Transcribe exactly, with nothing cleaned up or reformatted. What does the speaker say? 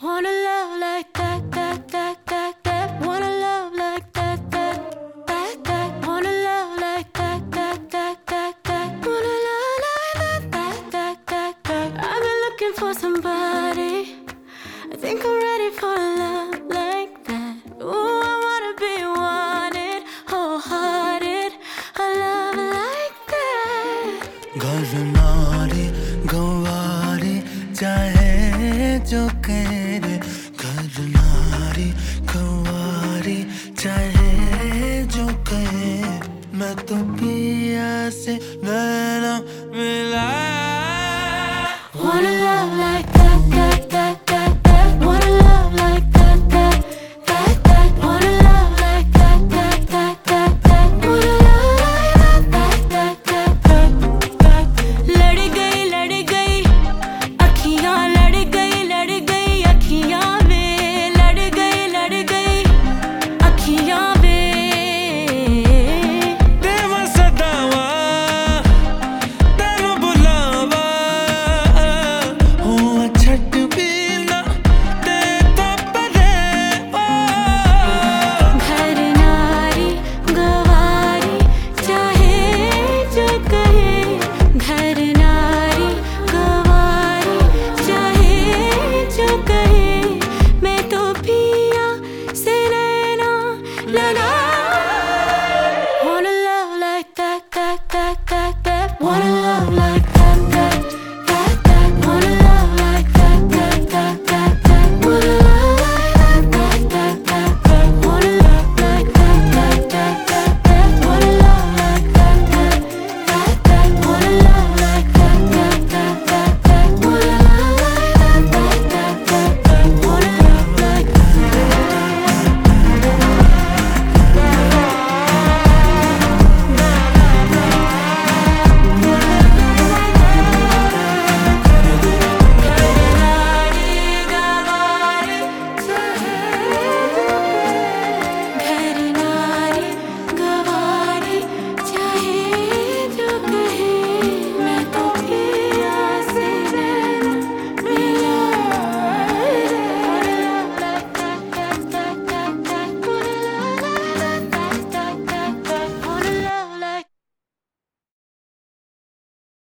Wanna love like that, that, that, that, that. Wanna love like that, that, that, that. Wanna love like that, that, that, that, that. Wanna love like that, that, that, that, that. I've been looking for somebody. I think I'm ready for a love like that. Ooh, I wanna be wanted, wholehearted. A love like that. घर नारी गंवारी चाहे जो करे